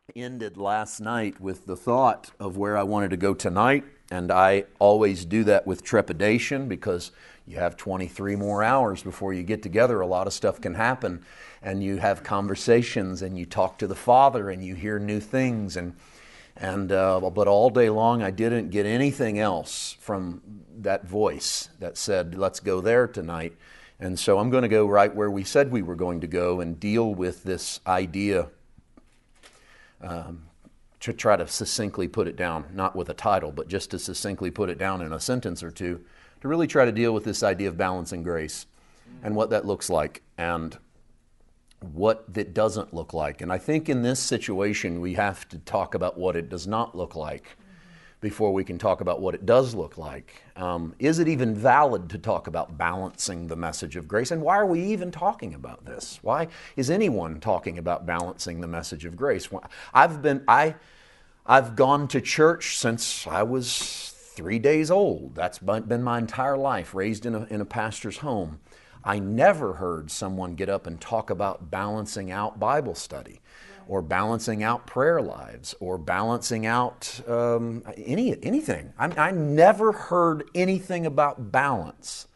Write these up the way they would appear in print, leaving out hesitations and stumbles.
Ended last night with the thought of where I wanted to go tonight, and I always do that with trepidation because you have 23 more hours before you get together. A lot of stuff can happen, and you have conversations, and you talk to the Father, and you hear new things, but all day long I didn't get anything else from that voice that said, let's go there tonight. And so I'm going to go right where we said we were going to go and deal with this idea, to try to succinctly put it down, not with a title, but just to succinctly put it down in a sentence or two, to really try to deal with this idea of balancing grace and what that looks like and what that doesn't look like. And I think in this situation, we have to talk about what it does not look like before we can talk about what it does look like. Is it even valid to talk about balancing the message of grace? And why are we even talking about this? Why is anyone talking about balancing the message of grace? I've gone to church since I was 3 days old. That's been my entire life, raised in a pastor's home. I never heard someone get up and talk about balancing out Bible study, or balancing out prayer lives, or balancing out anything. I never heard anything about balance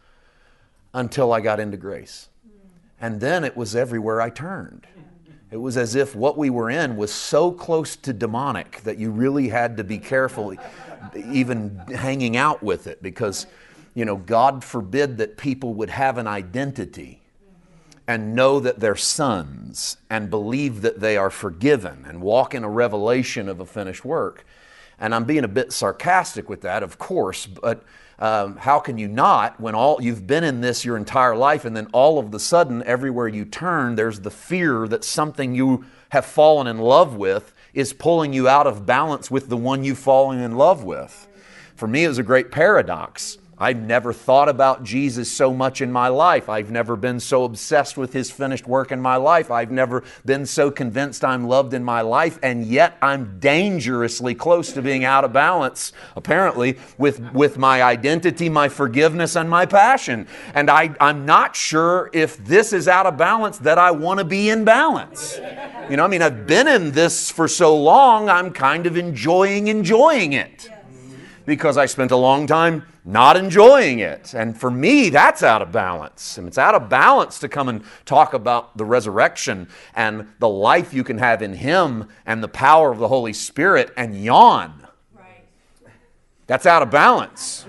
until I got into grace. And then it was everywhere I turned. It was as if what we were in was so close to demonic that you really had to be careful even hanging out with it, because, God forbid that people would have an identity and know that they're sons and believe that they are forgiven and walk in a revelation of a finished work. And I'm being a bit sarcastic with that, of course, but how can you not when you've been in this your entire life, and then all of the sudden everywhere you turn there's the fear that something you have fallen in love with is pulling you out of balance with the one you've fallen in love with. For me, it was a great paradox. I've never thought about Jesus so much in my life. I've never been so obsessed with His finished work in my life. I've never been so convinced I'm loved in my life, and yet I'm dangerously close to being out of balance, apparently, with my identity, my forgiveness, and my passion. And I'm not sure if this is out of balance that I want to be in balance. I've been in this for so long, I'm kind of enjoying it. Because I spent a long time not enjoying it. And for me, that's out of balance. And it's out of balance to come and talk about the resurrection and the life you can have in Him and the power of the Holy Spirit and yawn. Right. That's out of balance.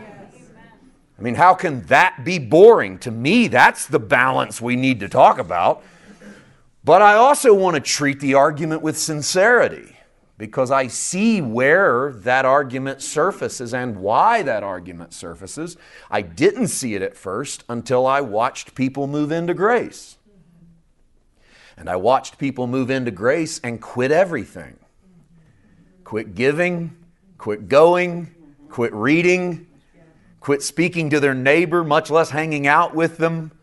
Yes. How can that be boring? To me, that's the balance we need to talk about. But I also want to treat the argument with sincerity, because I see where that argument surfaces and why that argument surfaces. I didn't see it at first until I watched people move into grace. And I watched people move into grace and quit everything. Quit giving, quit going, quit reading, quit speaking to their neighbor, much less hanging out with them,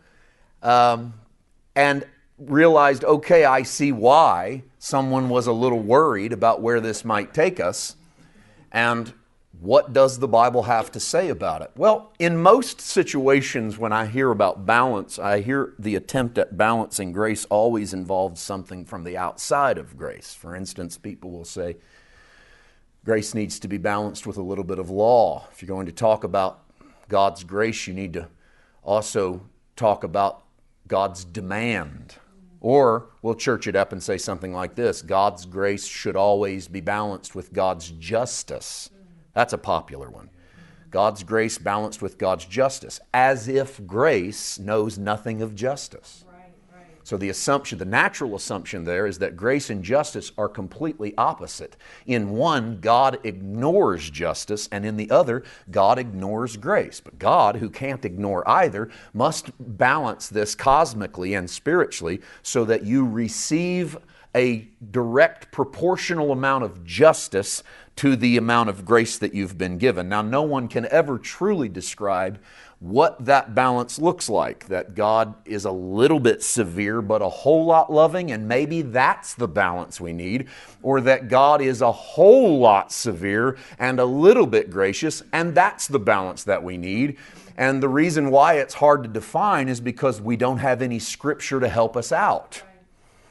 and realized, okay, I see why someone was a little worried about where this might take us. And what does the Bible have to say about it? Well, in most situations when I hear about balance, I hear the attempt at balancing grace always involves something from the outside of grace. For instance, people will say, grace needs to be balanced with a little bit of law. If you're going to talk about God's grace, you need to also talk about God's demand. Or we'll church it up and say something like this: God's grace should always be balanced with God's justice. That's a popular one. God's grace balanced with God's justice, as if grace knows nothing of justice. So the natural assumption there is that grace and justice are completely opposite. In one, God ignores justice, and in the other, God ignores grace. But God, who can't ignore either, must balance this cosmically and spiritually so that you receive a direct proportional amount of justice to the amount of grace that you've been given. Now, no one can ever truly describe what that balance looks like, that God is a little bit severe but a whole lot loving, and maybe that's the balance we need, or that God is a whole lot severe and a little bit gracious, and that's the balance that we need. And the reason why it's hard to define is because we don't have any scripture to help us out.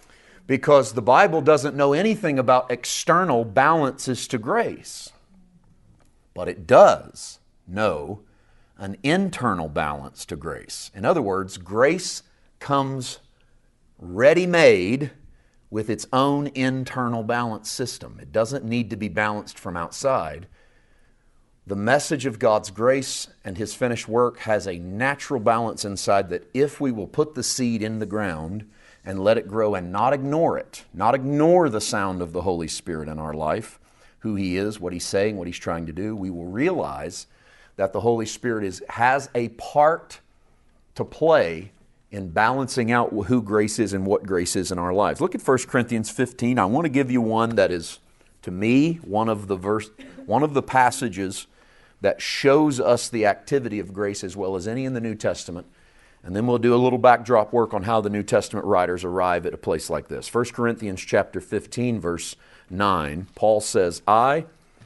Because the Bible doesn't know anything about external balances to grace. But it does know an internal balance to grace. In other words, grace comes ready-made with its own internal balance system. It doesn't need to be balanced from outside. The message of God's grace and His finished work has a natural balance inside that if we will put the seed in the ground and let it grow and not ignore it, not ignore the sound of the Holy Spirit in our life, who He is, what He's saying, what He's trying to do, we will realize that the Holy Spirit has a part to play in balancing out who grace is and what grace is in our lives. Look at 1 Corinthians 15. I want to give you one that is, to me, one of the passages that shows us the activity of grace as well as any in the New Testament. And then we'll do a little backdrop work on how the New Testament writers arrive at a place like this. 1 Corinthians chapter 15, verse 9, Paul says, I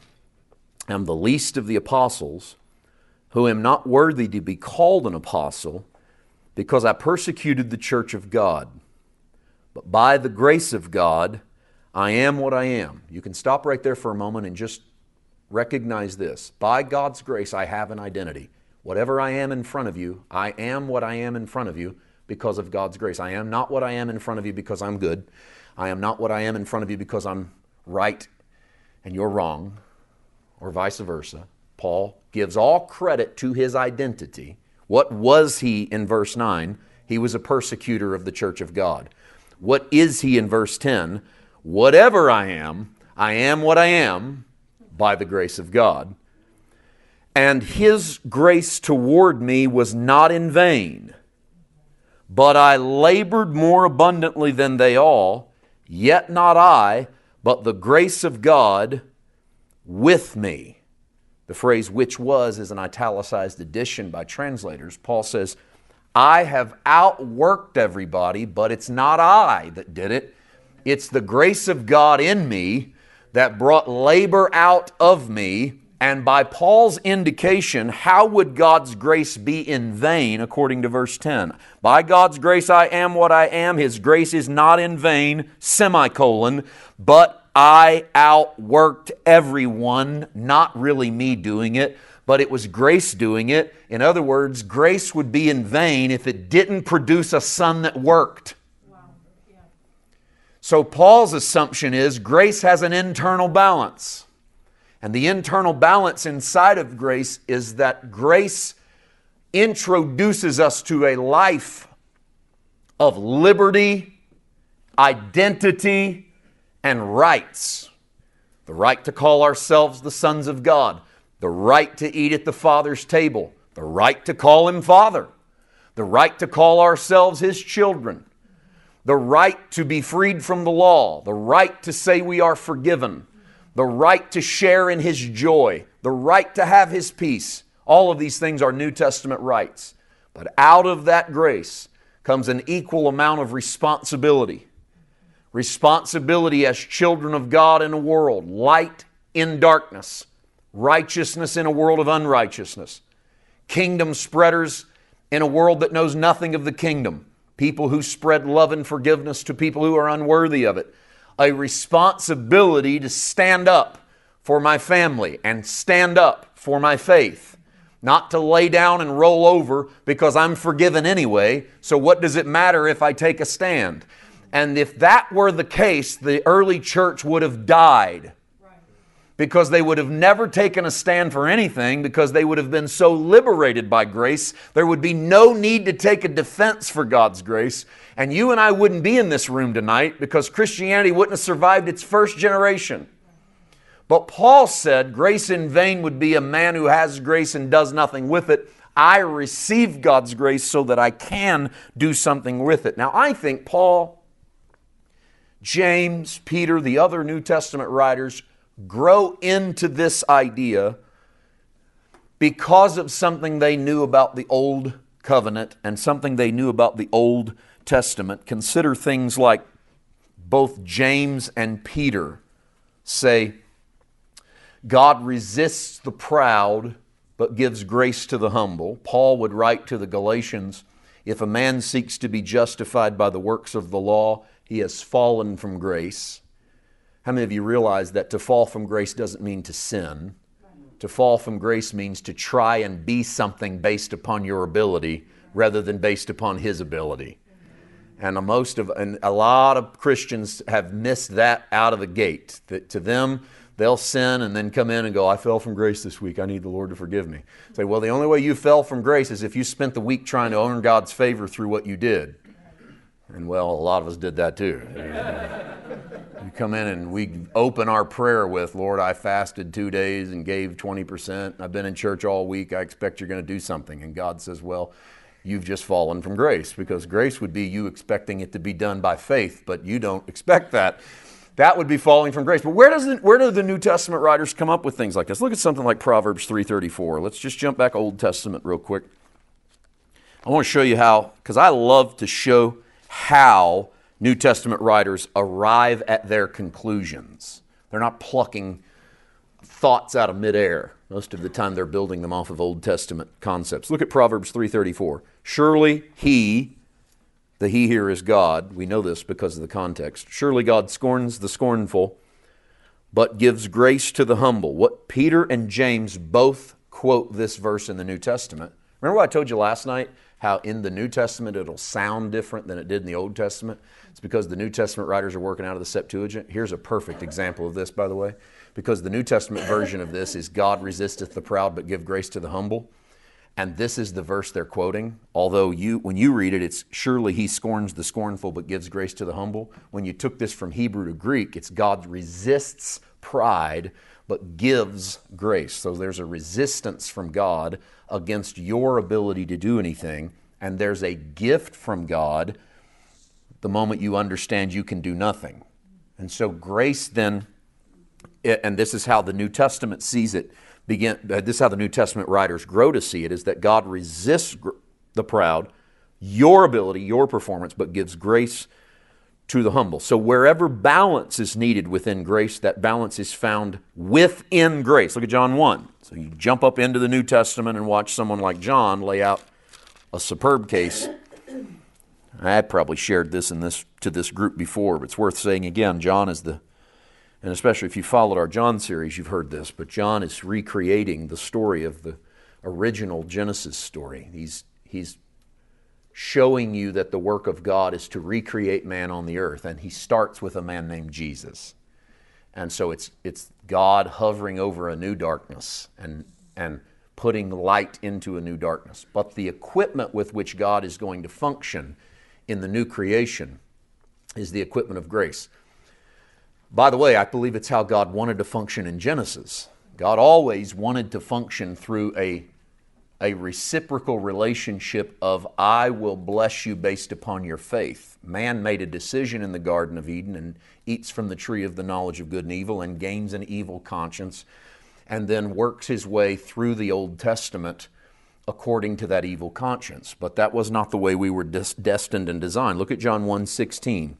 am the least of the apostles, who am not worthy to be called an apostle, because I persecuted the church of God. But by the grace of God, I am what I am. You can stop right there for a moment and just recognize this. By God's grace, I have an identity. Whatever I am in front of you, I am what I am in front of you because of God's grace. I am not what I am in front of you because I'm good. I am not what I am in front of you because I'm right and you're wrong, or vice versa. Paul gives all credit to his identity. What was he in verse 9? He was a persecutor of the church of God. What is he in verse 10? Whatever I am what I am by the grace of God. And His grace toward me was not in vain, but I labored more abundantly than they all, yet not I, but the grace of God with me. The phrase which was is an italicized addition by translators. Paul says, I have outworked everybody, but it's not I that did it. It's the grace of God in me that brought labor out of me. And by Paul's indication, how would God's grace be in vain according to verse 10? By God's grace I am what I am. His grace is not in vain, semicolon, but I outworked everyone, not really me doing it, but it was grace doing it. In other words, grace would be in vain if it didn't produce a son that worked. Wow. Yeah. So Paul's assumption is grace has an internal balance. And the internal balance inside of grace is that grace introduces us to a life of liberty, identity, and rights. The right to call ourselves the sons of God. The right to eat at the Father's table. The right to call Him Father. The right to call ourselves His children. The right to be freed from the law. The right to say we are forgiven. The right to share in His joy. The right to have His peace. All of these things are New Testament rights. But out of that grace comes an equal amount of responsibility. Responsibility as children of God in a world, light in darkness, righteousness in a world of unrighteousness, kingdom spreaders in a world that knows nothing of the kingdom, people who spread love and forgiveness to people who are unworthy of it, a responsibility to stand up for my family and stand up for my faith, not to lay down and roll over because I'm forgiven anyway, so what does it matter if I take a stand? And if that were the case, the early church would have died because they would have never taken a stand for anything because they would have been so liberated by grace. There would be no need to take a defense for God's grace. And you and I wouldn't be in this room tonight because Christianity wouldn't have survived its first generation. But Paul said grace in vain would be a man who has grace and does nothing with it. I receive God's grace so that I can do something with it. Now I think Paul, James, Peter, the other New Testament writers grow into this idea because of something they knew about the Old Covenant and something they knew about the Old Testament. Consider things like both James and Peter say, God resists the proud but gives grace to the humble. Paul would write to the Galatians, if a man seeks to be justified by the works of the law, he has fallen from grace. How many of you realize that to fall from grace doesn't mean to sin? To fall from grace means to try and be something based upon your ability rather than based upon his ability. And a lot of Christians have missed that out of the gate. That to them, they'll sin and then come in and go, I fell from grace this week. I need the Lord to forgive me. Say, well, the only way you fell from grace is if you spent the week trying to earn God's favor through what you did. And well, a lot of us did that too. We come in and we open our prayer with, Lord, I fasted 2 days and gave 20%. I've been in church all week. I expect you're going to do something. And God says, well, you've just fallen from grace, because grace would be you expecting it to be done by faith, but you don't expect that. That would be falling from grace. But where do the New Testament writers come up with things like this? Look at something like Proverbs 3:34. Let's just jump back Old Testament real quick. I want to show you how, because I love to show how New Testament writers arrive at their conclusions. They're not plucking thoughts out of midair. Most of the time they're building them off of Old Testament concepts. Look at Proverbs 3:34. Surely he, the he here is God. We know this because of the context. Surely God scorns the scornful, but gives grace to the humble. What Peter and James both quote this verse in the New Testament. Remember what I told you last night? How in the New Testament it'll sound different than it did in the Old Testament. It's because the New Testament writers are working out of the Septuagint. Here's a perfect example of this, by the way. Because the New Testament version of this is God resisteth the proud but give grace to the humble. And this is the verse they're quoting. Although when you read it, it's surely he scorns the scornful but gives grace to the humble. When you took this from Hebrew to Greek, it's God resists pride but gives grace. So there's a resistance from God against your ability to do anything. And there's a gift from God the moment you understand you can do nothing. And so grace then, and this is how the New Testament sees it, this is how the New Testament writers grow to see it, is that God resists the proud, your ability, your performance, but gives grace to the humble. So wherever balance is needed within grace, that balance is found within grace. Look at John 1. So you jump up into the New Testament and watch someone like John lay out a superb case. I had probably shared this to this group before, but it's worth saying again. John is and especially if you followed our John series, you've heard this, but John is recreating the story of the original Genesis story. He's showing you that the work of God is to recreate man on the earth, and he starts with a man named Jesus. And so it's God hovering over a new darkness and putting light into a new darkness. But the equipment with which God is going to function in the new creation is the equipment of grace. By the way, I believe it's how God wanted to function in Genesis. God always wanted to function through a reciprocal relationship of I will bless you based upon your faith. Man made a decision in the Garden of Eden and eats from the tree of the knowledge of good and evil and gains an evil conscience and then works his way through the Old Testament according to that evil conscience. But that was not the way we were destined and designed. Look at John 1:16.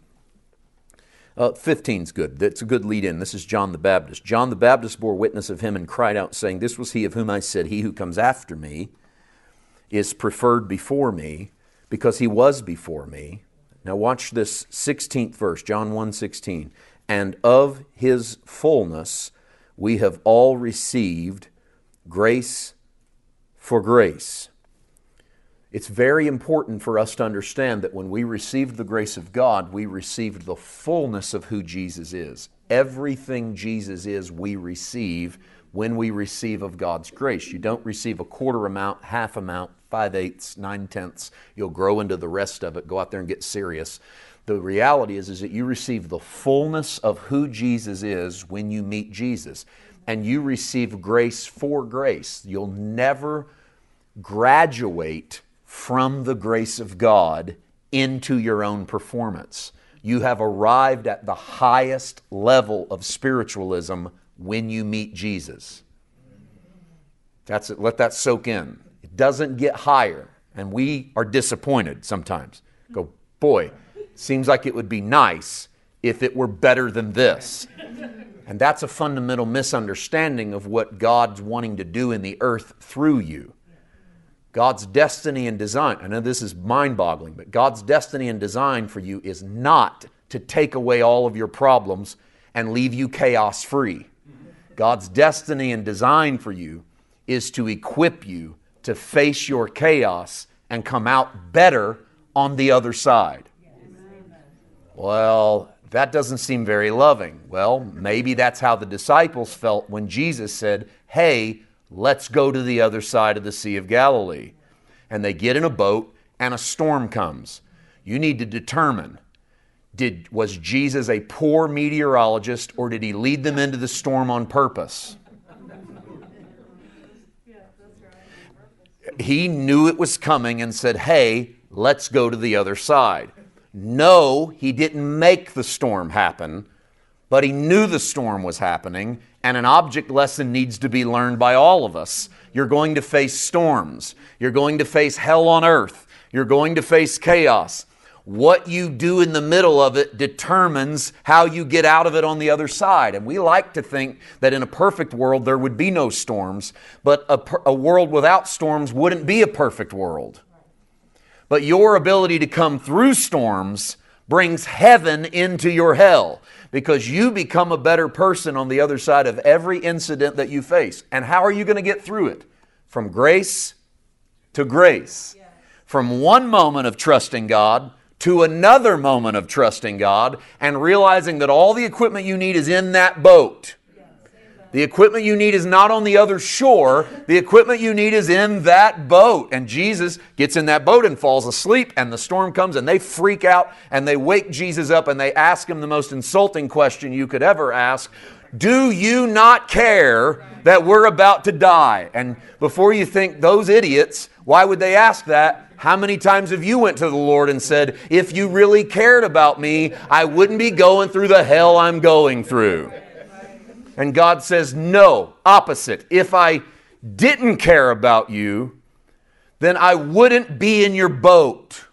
15's good. That's a good lead in. This is John the Baptist. John the Baptist bore witness of him and cried out, saying, this was he of whom I said, he who comes after me is preferred before me, because he was before me. Now watch this 16th verse, John 1:16. And of his fullness we have all received grace for grace. It's very important for us to understand that when we received the grace of God, we received the fullness of who Jesus is. Everything Jesus is, we receive when we receive of God's grace. You don't receive a quarter amount, half amount, 5/8, 9/10. You'll grow into the rest of it. Go out there and get serious. The reality is that you receive the fullness of who Jesus is when you meet Jesus. And you receive grace for grace. You'll never graduate from the grace of God into your own performance. You have arrived at the highest level of spiritualism when you meet Jesus. That's it. Let that soak in. It doesn't get higher, and we are disappointed sometimes. Go, boy, seems like it would be nice if it were better than this. And that's a fundamental misunderstanding of what God's wanting to do in the earth through you. God's destiny and design, I know this is mind-boggling, but God's destiny and design for you is not to take away all of your problems and leave you chaos free. God's destiny and design for you is to equip you to face your chaos and come out better on the other side. Well, that doesn't seem very loving. Well, maybe that's how the disciples felt when Jesus said, hey, let's go to the other side of the Sea of Galilee. And they get in a boat and a storm comes. You need to determine, was Jesus a poor meteorologist or did he lead them into the storm on purpose? He knew it was coming and said, hey, let's go to the other side. No, he didn't make the storm happen, but he knew the storm was happening, and an object lesson needs to be learned by all of us. You're going to face storms. You're going to face hell on earth. You're going to face chaos. What you do in the middle of it determines how you get out of it on the other side. And we like to think that in a perfect world there would be no storms, but a world without storms wouldn't be a perfect world. But your ability to come through storms brings heaven into your hell because you become a better person on the other side of every incident that you face. And how are you going to get through it? From grace to grace. From one moment of trusting God to another moment of trusting God and realizing that all the equipment you need is in that boat. The equipment you need is not on the other shore. The equipment you need is in that boat. And Jesus gets in that boat and falls asleep, and the storm comes, and they freak out, and they wake Jesus up, and they ask him the most insulting question you could ever ask. Do you not care that we're about to die? And before you think, those idiots, why would they ask that? How many times have you went to the Lord and said, if you really cared about me, I wouldn't be going through the hell I'm going through? And God says, no, opposite. If I didn't care about you, then I wouldn't be in your boat.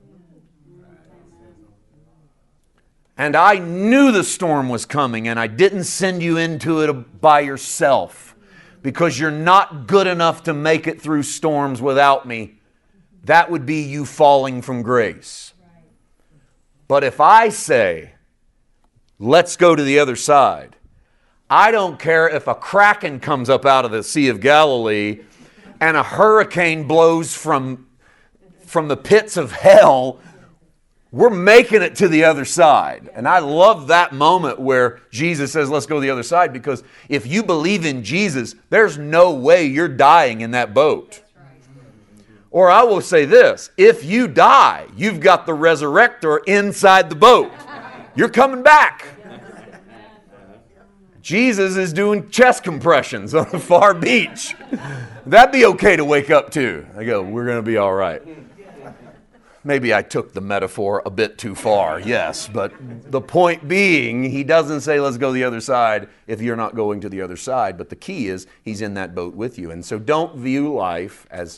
And I knew the storm was coming, and I didn't send you into it by yourself because you're not good enough to make it through storms without me. That would be you falling from grace. But if I say, let's go to the other side, I don't care if a kraken comes up out of the Sea of Galilee and a hurricane blows from the pits of hell. We're making it to the other side. And I love that moment where Jesus says, let's go to the other side, because if you believe in Jesus, there's no way you're dying in that boat. Or I will say this, if you die, you've got the resurrector inside the boat. You're coming back. Jesus is doing chest compressions on the far beach. That'd be okay to wake up to. I go, we're going to be all right. Maybe I took the metaphor a bit too far, yes. But the point being, he doesn't say, let's go to the other side if you're not going to the other side. But the key is, he's in that boat with you. And so don't view life as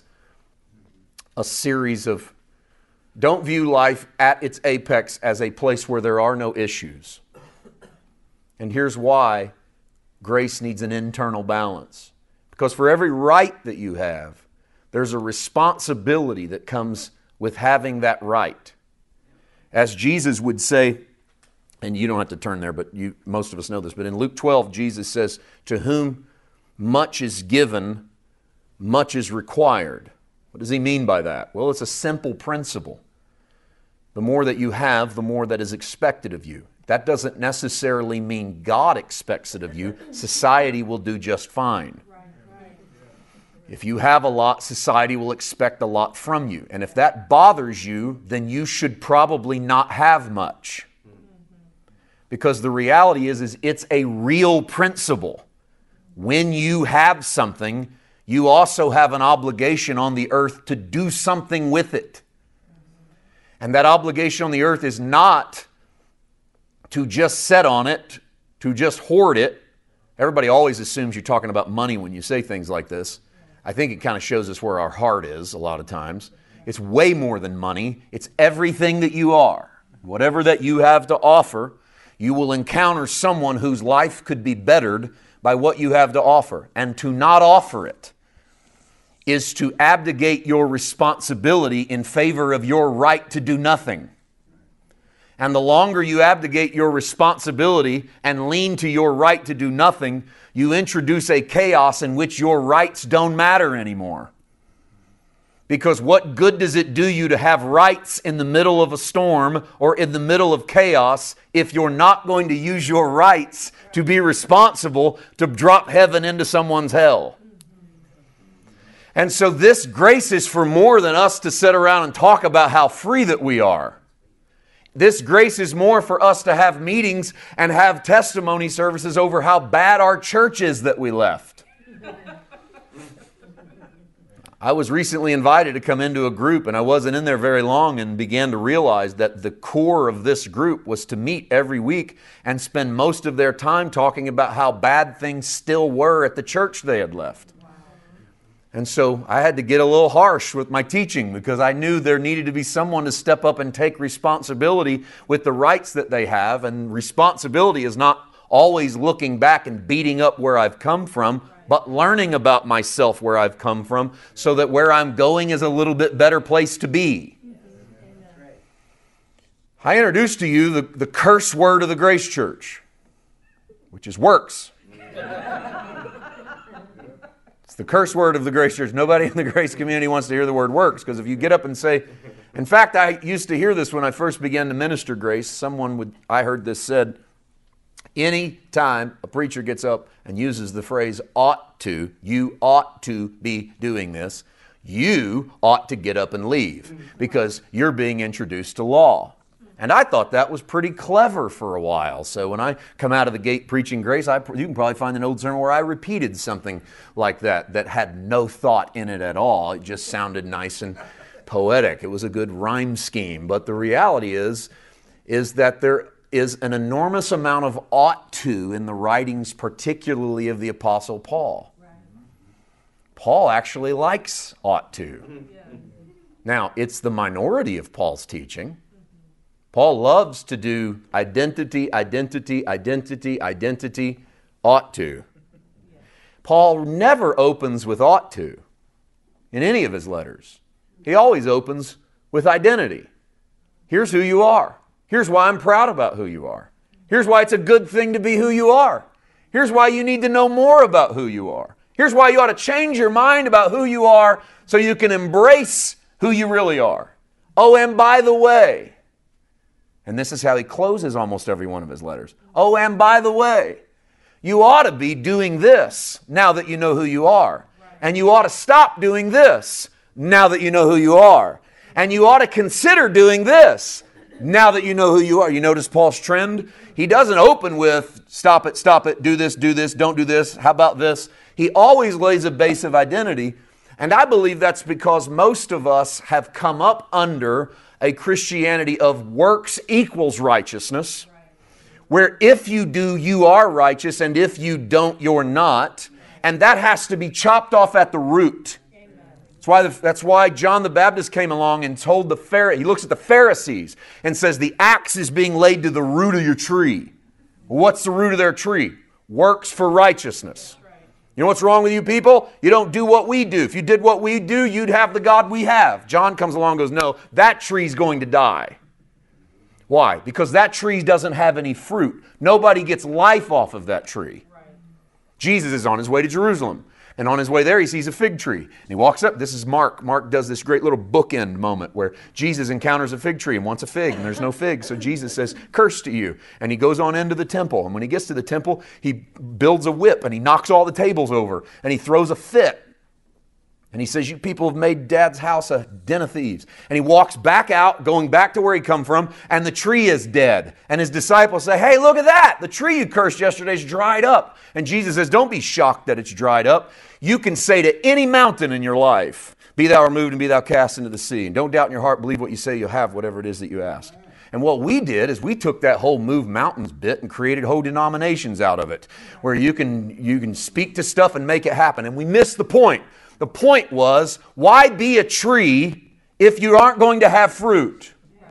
don't view life at its apex as a place where there are no issues. And here's why grace needs an internal balance. Because for every right that you have, there's a responsibility that comes with having that right. As Jesus would say, and you don't have to turn there, but most of us know this, but in Luke 12, Jesus says, to whom much is given, much is required. What does he mean by that? Well, it's a simple principle. The more that you have, the more that is expected of you. That doesn't necessarily mean God expects it of you. Society will do just fine. If you have a lot, society will expect a lot from you. And if that bothers you, then you should probably not have much. Because the reality is it's a real principle. When you have something, you also have an obligation on the earth to do something with it. And that obligation on the earth is not to just sit on it, to just hoard it. Everybody always assumes you're talking about money when you say things like this. I think it kind of shows us where our heart is a lot of times. It's way more than money. It's everything that you are. Whatever that you have to offer, you will encounter someone whose life could be bettered by what you have to offer. And to not offer it is to abdicate your responsibility in favor of your right to do nothing. And the longer you abdicate your responsibility and lean to your right to do nothing, you introduce a chaos in which your rights don't matter anymore. Because what good does it do you to have rights in the middle of a storm or in the middle of chaos if you're not going to use your rights to be responsible to drop heaven into someone's hell? And so this grace is for more than us to sit around and talk about how free that we are. This grace is more for us to have meetings and have testimony services over how bad our church is that we left. I was recently invited to come into a group, and I wasn't in there very long, and began to realize that the core of this group was to meet every week and spend most of their time talking about how bad things still were at the church they had left. And so I had to get a little harsh with my teaching because I knew there needed to be someone to step up and take responsibility with the rights that they have. And responsibility is not always looking back and beating up where I've come from, but learning about myself where I've come from so that where I'm going is a little bit better place to be. I introduced to you the curse word of the Grace Church, which is works. It's the curse word of the Grace Church. Nobody in the Grace community wants to hear the word works, because if you get up and say, in fact, I used to hear this when I first began to minister grace. I heard this said, any time a preacher gets up and uses the phrase ought to, you ought to be doing this, you ought to get up and leave because you're being introduced to law. And I thought that was pretty clever for a while. So when I come out of the gate preaching grace, you can probably find an old sermon where I repeated something like that had no thought in it at all. It just sounded nice and poetic. It was a good rhyme scheme. But the reality is that there is an enormous amount of ought to in the writings, particularly of the Apostle Paul. Right. Paul actually likes ought to. Now, it's the minority of Paul's teaching. Paul loves to do identity, identity, identity, identity, ought to. Paul never opens with ought to in any of his letters. He always opens with identity. Here's who you are. Here's why I'm proud about who you are. Here's why it's a good thing to be who you are. Here's why you need to know more about who you are. Here's why you ought to change your mind about who you are so you can embrace who you really are. Oh, and by the way, and this is how he closes almost every one of his letters. Oh, and by the way, you ought to be doing this now that you know who you are. And you ought to stop doing this now that you know who you are. And you ought to consider doing this now that you know who you are. You notice Paul's trend? He doesn't open with stop it, do this, don't do this, how about this? He always lays a base of identity. And I believe that's because most of us have come up under a Christianity of works equals righteousness, where if you do, you are righteous, and if you don't, you're not. And that has to be chopped off at the root. That's why John the Baptist came along and told the Pharisees, he looks at the Pharisees and says, the axe is being laid to the root of your tree. Well, what's the root of their tree? Works for righteousness. You know what's wrong with you people? You don't do what we do. If you did what we do, you'd have the God we have. John comes along and goes, no, that tree's going to die. Why? Because that tree doesn't have any fruit. Nobody gets life off of that tree. Jesus is on his way to Jerusalem. And on his way there, he sees a fig tree. And he walks up. This is Mark. Mark does this great little bookend moment where Jesus encounters a fig tree and wants a fig, and there's no fig. So Jesus says, curse to you. And he goes on into the temple. And when he gets to the temple, he builds a whip, and he knocks all the tables over, and he throws a fit. And he says, you people have made Dad's house a den of thieves. And he walks back out, going back to where he come from, and the tree is dead. And his disciples say, hey, look at that. The tree you cursed yesterday is dried up. And Jesus says, don't be shocked that it's dried up. You can say to any mountain in your life, be thou removed and be thou cast into the sea. And don't doubt in your heart, believe what you say, you'll have whatever it is that you ask. And what we did is we took that whole move mountains bit and created whole denominations out of it, where you can speak to stuff and make it happen. And we missed the point. The point was, why be a tree if you aren't going to have fruit?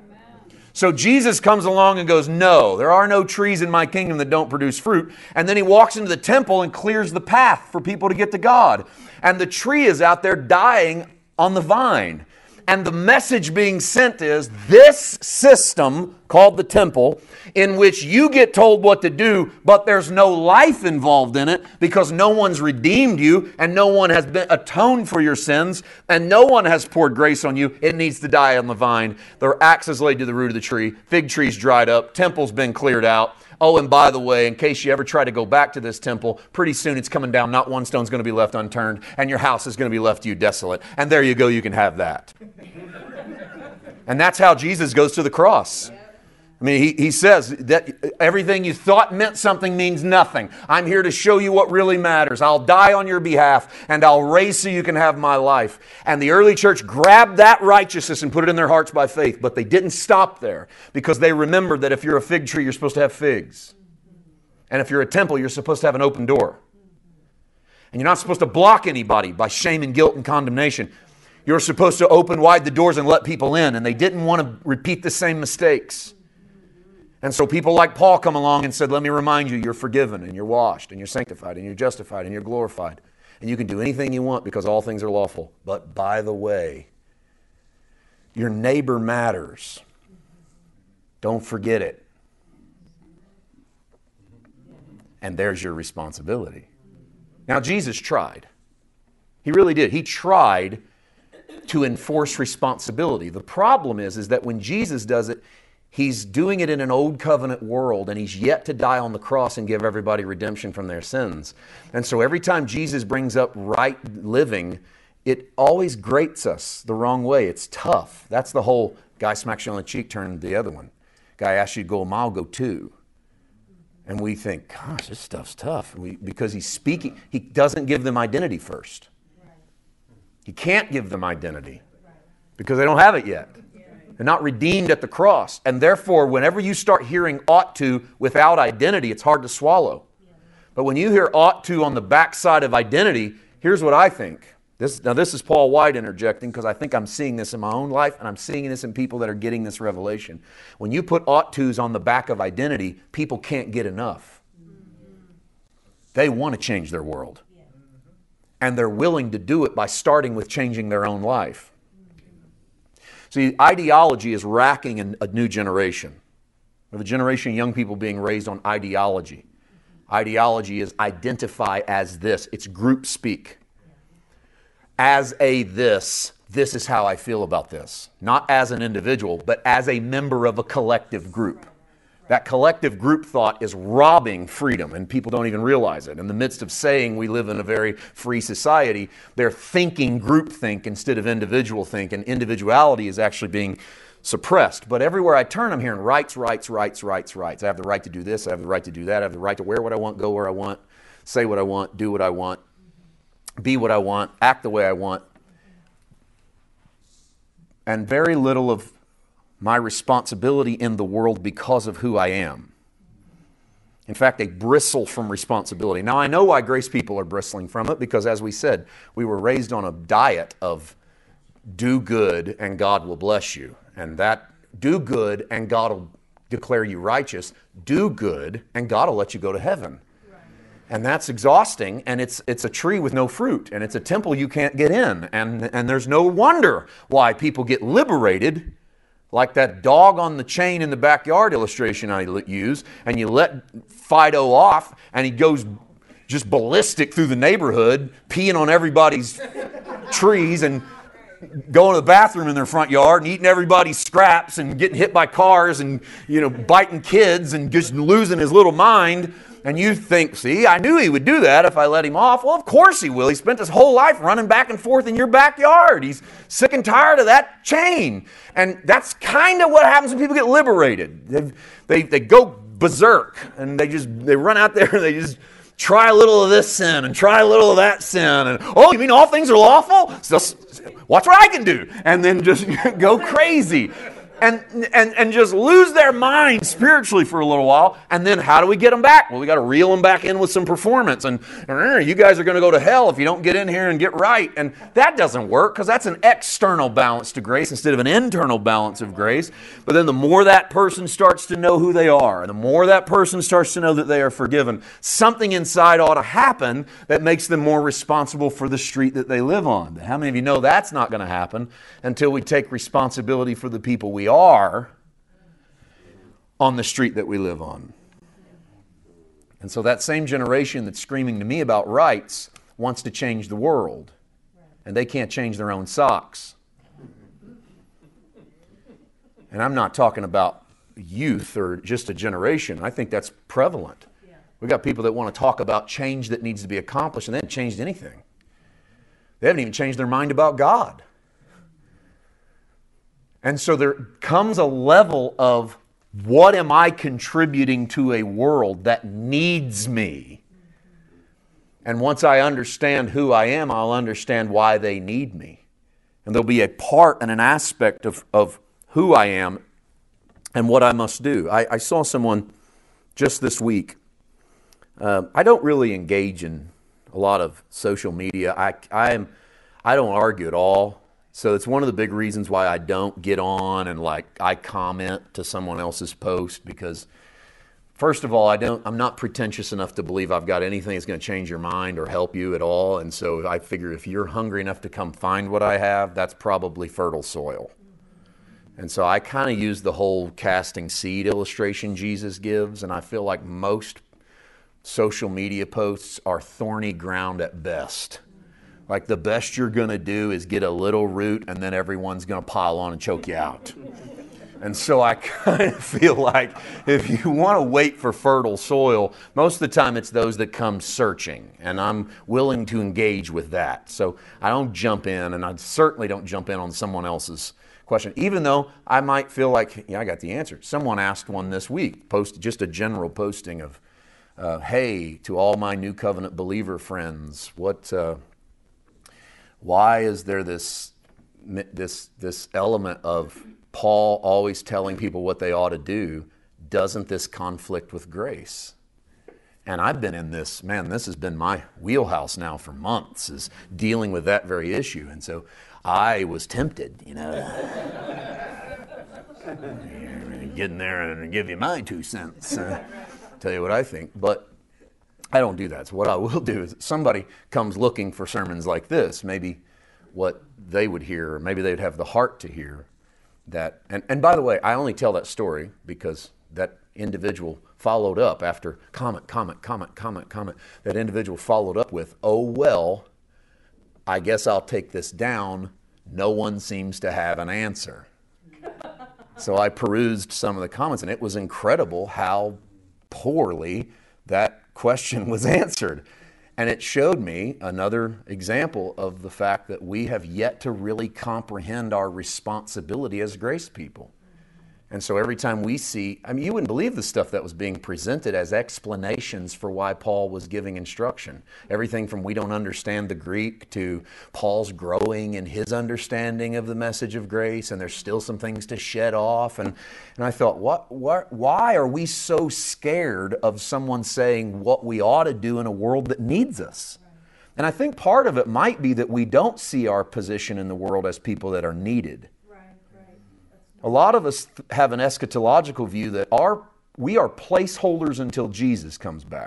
So Jesus comes along and goes, no, there are no trees in my kingdom that don't produce fruit. And then he walks into the temple and clears the path for people to get to God. And the tree is out there dying on the vine. And the message being sent is, this system called the temple, in which you get told what to do, but there's no life involved in it because no one's redeemed you and no one has been atoned for your sins and no one has poured grace on you. It needs to die on the vine. The axe is laid to the root of the tree. Fig tree's dried up. Temple's been cleared out. Oh, and by the way, in case you ever try to go back to this temple, pretty soon it's coming down. Not one stone's going to be left unturned, and your house is going to be left to you desolate. And there you go, you can have that. And that's how Jesus goes to the cross. I mean, he says that everything you thought meant something means nothing. I'm here to show you what really matters. I'll die on your behalf, and I'll raise so you can have my life. And the early church grabbed that righteousness and put it in their hearts by faith. But they didn't stop there, because they remembered that if you're a fig tree, you're supposed to have figs. And if you're a temple, you're supposed to have an open door. And you're not supposed to block anybody by shame and guilt and condemnation. You're supposed to open wide the doors and let people in. And they didn't want to repeat the same mistakes. And so people like Paul come along and said, let me remind you, you're forgiven and you're washed and you're sanctified and you're justified and you're glorified. And you can do anything you want because all things are lawful. But by the way, your neighbor matters. Don't forget it. And there's your responsibility. Now, Jesus tried. He really did. He tried to enforce responsibility. The problem is that when Jesus does it, He's doing it in an old covenant world, and He's yet to die on the cross and give everybody redemption from their sins. And so every time Jesus brings up right living, it always grates us the wrong way. It's tough. That's the whole guy smacks you on the cheek, turn the other one. Guy asks you to go a mile, go two. And we think, gosh, this stuff's tough. Because he's speaking, he doesn't give them identity first. He can't give them identity because they don't have it yet. They're not redeemed at the cross. And therefore, whenever you start hearing ought to without identity, it's hard to swallow. But when you hear ought to on the backside of identity, here's what I think. This is Paul White interjecting, because I think I'm seeing this in my own life, and I'm seeing this in people that are getting this revelation. When you put ought to's on the back of identity, people can't get enough. They want to change their world. And they're willing to do it by starting with changing their own life. See, ideology is racking a new generation. We have a generation of young people being raised on ideology. Ideology is identify as this. It's group speak. As a this is how I feel about this. Not as an individual, but as a member of a collective group. That collective group thought is robbing freedom, and people don't even realize it. In the midst of saying we live in a very free society, they're thinking groupthink instead of individual think, and individuality is actually being suppressed. But everywhere I turn, I'm hearing rights, rights, rights, rights, rights. I have the right to do this, I have the right to do that, I have the right to wear what I want, go where I want, say what I want, do what I want, be what I want, act the way I want. And very little of my responsibility in the world because of who I am. In fact, they bristle from responsibility. Now, I know why grace people are bristling from it, because as we said, we were raised on a diet of do good and God will bless you. And that do good and God will declare you righteous. Do good and God will let you go to heaven. And that's exhausting, and it's a tree with no fruit, and it's a temple you can't get in. And there's no wonder why people get liberated, like that dog on the chain in the backyard illustration I use, and you let Fido off, and he goes just ballistic through the neighborhood, peeing on everybody's trees, and going to the bathroom in their front yard, and eating everybody's scraps, and getting hit by cars, and biting kids, and just losing his little mind. And you think, see, I knew he would do that if I let him off. Well, of course he will. He spent his whole life running back and forth in your backyard. He's sick and tired of that chain. And that's kind of what happens when people get liberated. They go berserk, and they run out there and they just try a little of this sin and try a little of that sin. And, oh, you mean all things are lawful? So, watch what I can do. And then just go crazy. And just lose their mind spiritually for a little while. And then how do we get them back? Well, we got to reel them back in with some performance. And you guys are going to go to hell if you don't get in here and get right. And that doesn't work, because that's an external balance to grace instead of an internal balance of grace. But then the more that person starts to know who they are, the more that person starts to know that they are forgiven, something inside ought to happen that makes them more responsible for the street that they live on. But how many of you know that's not going to happen until we take responsibility for the people we are, on the street that we live on. And so that same generation that's screaming to me about rights wants to change the world. And they can't change their own socks. And I'm not talking about youth or just a generation. I think that's prevalent. We've got people that want to talk about change that needs to be accomplished, and they haven't changed anything. They haven't even changed their mind about God. And so there comes a level of, what am I contributing to a world that needs me? And once I understand who I am, I'll understand why they need me. And there'll be a part and an aspect of who I am and what I must do. I saw someone just this week. I don't really engage in a lot of social media. I don't argue at all. So it's one of the big reasons why I don't get on and I comment to someone else's post, because first of all, I'm not pretentious enough to believe I've got anything that's going to change your mind or help you at all. And so I figure if you're hungry enough to come find what I have, that's probably fertile soil. And so I kind of use the whole casting seed illustration Jesus gives, and I feel like most social media posts are thorny ground at best. Like the best you're going to do is get a little root, and then everyone's going to pile on and choke you out. And so I kind of feel like if you want to wait for fertile soil, most of the time it's those that come searching, and I'm willing to engage with that. So I don't jump in, and I certainly don't jump in on someone else's question, even though I might feel like, I got the answer. Someone asked one this week, just a general posting of, hey, to all my New Covenant believer friends, why is there this element of Paul always telling people what they ought to do? Doesn't this conflict with grace? And I've been in this has been my wheelhouse now for months, is dealing with that very issue. And so I was tempted, get in there and give you my 2 cents, tell you what I think. But I don't do that. So what I will do is, if somebody comes looking for sermons like this, maybe what they would hear, or maybe they'd have the heart to hear that. And by the way, I only tell that story because that individual followed up after comment. That individual followed up with, oh, well, I guess I'll take this down. No one seems to have an answer. So I perused some of the comments, and it was incredible how poorly that question was answered. And it showed me another example of the fact that we have yet to really comprehend our responsibility as grace people. And so every time we see, you wouldn't believe the stuff that was being presented as explanations for why Paul was giving instruction. Everything from we don't understand the Greek to Paul's growing in his understanding of the message of grace, and there's still some things to shed off. And I thought, why are we so scared of someone saying what we ought to do in a world that needs us? And I think part of it might be that we don't see our position in the world as people that are needed. A lot of us have an eschatological view that we are placeholders until Jesus comes back.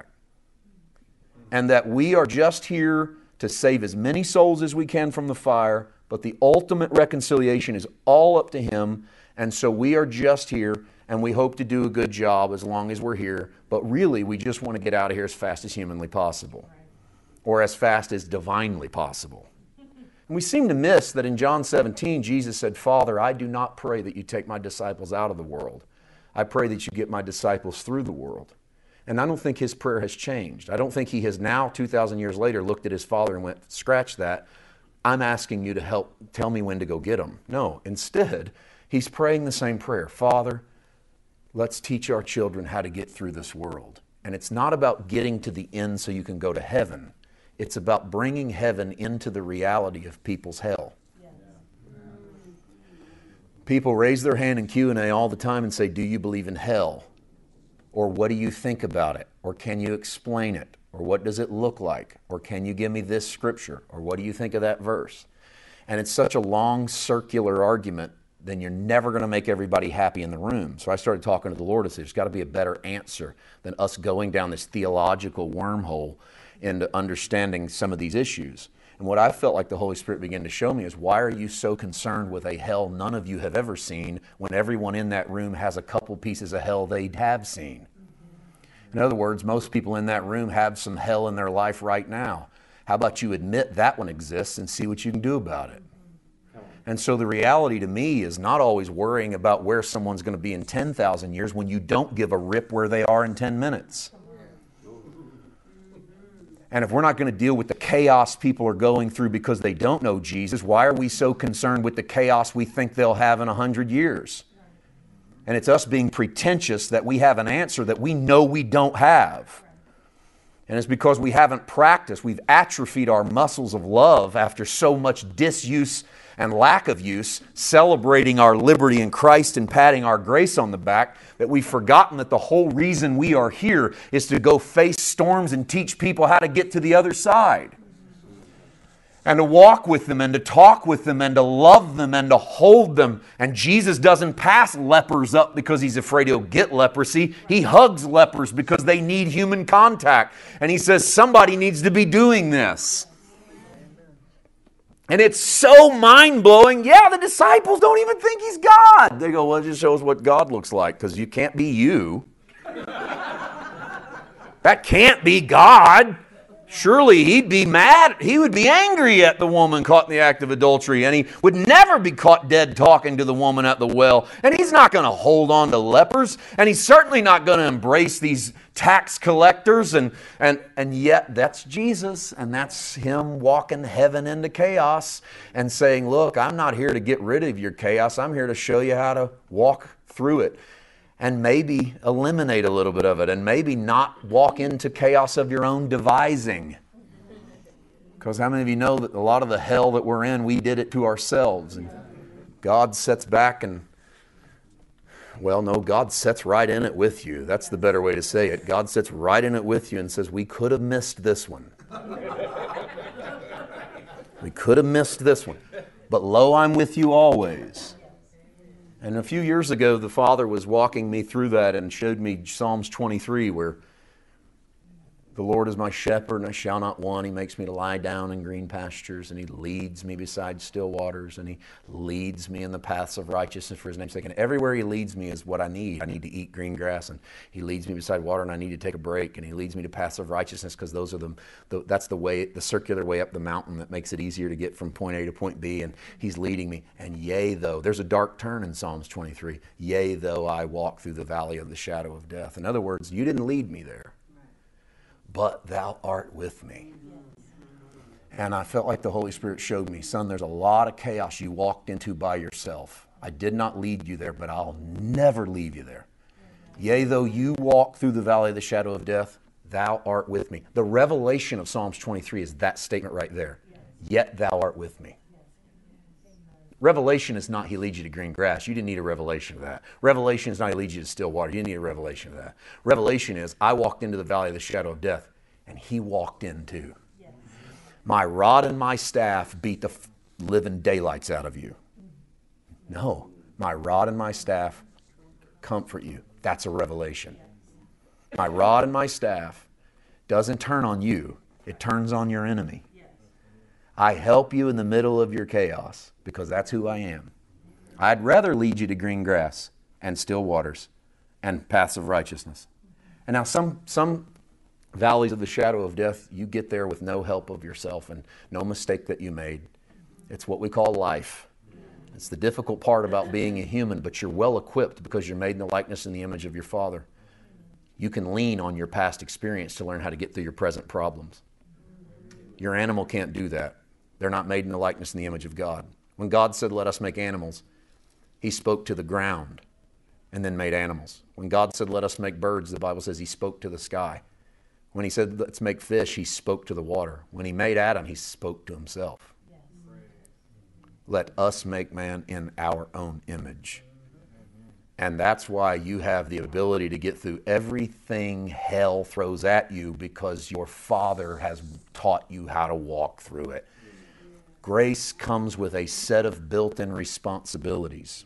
And that we are just here to save as many souls as we can from the fire, but the ultimate reconciliation is all up to Him. And so we are just here, and we hope to do a good job as long as we're here. But really, we just want to get out of here as fast as humanly possible, or as fast as divinely possible. And we seem to miss that in John 17, Jesus said, Father, I do not pray that you take my disciples out of the world. I pray that you get my disciples through the world. And I don't think his prayer has changed. I don't think he has now, 2,000 years later, looked at his Father and went, scratch that. I'm asking you to help tell me when to go get them. No, instead, he's praying the same prayer. Father, let's teach our children how to get through this world. And it's not about getting to the end so you can go to heaven. It's about bringing heaven into the reality of people's hell. Yes. People raise their hand in Q&A all the time and say, do you believe in hell? Or what do you think about it? Or can you explain it? Or what does it look like? Or can you give me this scripture? Or what do you think of that verse? And it's such a long circular argument, then you're never going to make everybody happy in the room. So I started talking to the Lord and said, there's got to be a better answer than us going down this theological wormhole into understanding some of these issues. And what I felt like the Holy Spirit began to show me is, why are you so concerned with a hell none of you have ever seen when everyone in that room has a couple pieces of hell they have seen? In other words, most people in that room have some hell in their life right now. How about you admit that one exists and see what you can do about it? And so the reality to me is not always worrying about where someone's going to be in 10,000 years when you don't give a rip where they are in 10 minutes. And if we're not going to deal with the chaos people are going through because they don't know Jesus, why are we so concerned with the chaos we think they'll have in 100 years? And it's us being pretentious that we have an answer that we know we don't have. And it's because we haven't practiced. We've atrophied our muscles of love after so much disuse and lack of use, celebrating our liberty in Christ and patting our grace on the back, that we've forgotten that the whole reason we are here is to go face storms and teach people how to get to the other side. And to walk with them and to talk with them and to love them and to hold them. And Jesus doesn't pass lepers up because He's afraid he'll get leprosy. He hugs lepers because they need human contact. And He says somebody needs to be doing this. And it's so mind-blowing. Yeah, the disciples don't even think He's God. They go, well, it just shows what God looks like, because you can't be you. That can't be God. Surely He'd be mad. He would be angry at the woman caught in the act of adultery, and He would never be caught dead talking to the woman at the well. And He's not going to hold on to lepers, and He's certainly not going to embrace these tax collectors. And yet that's Jesus, and that's Him walking heaven into chaos and saying, look, I'm not here to get rid of your chaos. I'm here to show you how to walk through it. And maybe eliminate a little bit of it, and maybe not walk into chaos of your own devising. Because how many of you know that a lot of the hell that we're in, we did it to ourselves? And God sits back and, well, no, God sits right in it with you. That's the better way to say it. God sits right in it with you and says, we could have missed this one. We could have missed this one. But lo, I'm with you always. And a few years ago, the Father was walking me through that and showed me Psalms 23, where the Lord is my shepherd and I shall not want. He makes me to lie down in green pastures, and He leads me beside still waters, and He leads me in the paths of righteousness for His name's sake. And everywhere He leads me is what I need. I need to eat green grass, and He leads me beside water, and I need to take a break, and He leads me to paths of righteousness, because those are that's the way, the circular way up the mountain that makes it easier to get from point A to point B, and He's leading me. And yea, though, there's a dark turn in Psalms 23. Yea, though I walk through the valley of the shadow of death. In other words, you didn't lead me there, but Thou art with me. And I felt like the Holy Spirit showed me, son, there's a lot of chaos you walked into by yourself. I did not lead you there, but I'll never leave you there. Yea, though you walk through the valley of the shadow of death, Thou art with me. The revelation of Psalms 23 is that statement right there. Yet Thou art with me. Revelation is not He leads you to green grass. You didn't need a revelation of that. Revelation is not He leads you to still water. You didn't need a revelation of that. Revelation is, I walked into the valley of the shadow of death, and He walked in too. Yes. My rod and my staff beat the living daylights out of you. No, my rod and my staff comfort you. That's a revelation. My rod and my staff doesn't turn on you. It turns on your enemy. I help you in the middle of your chaos, because that's who I am. I'd rather lead you to green grass and still waters and paths of righteousness. And now some valleys of the shadow of death, you get there with no help of yourself and no mistake that you made. It's what we call life. It's the difficult part about being a human, but you're well equipped because you're made in the likeness and the image of your Father. You can lean on your past experience to learn how to get through your present problems. Your animal can't do that. They're not made in the likeness and the image of God. When God said, let us make animals, He spoke to the ground and then made animals. When God said, let us make birds, the Bible says He spoke to the sky. When He said, let's make fish, He spoke to the water. When He made Adam, He spoke to Himself. Yes. Let us make man in our own image. And that's why you have the ability to get through everything hell throws at you, because your Father has taught you how to walk through it. Grace comes with a set of built-in responsibilities.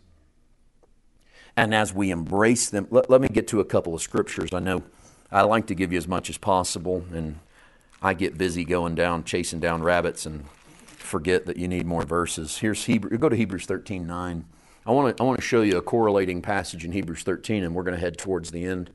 And as we embrace them, let me get to a couple of scriptures. I know I like to give you as much as possible, and I get busy going down, chasing down rabbits and forget that you need more verses. Here's go to Hebrews 13:9. I want to show you a correlating passage in Hebrews 13, and we're going to head towards the end.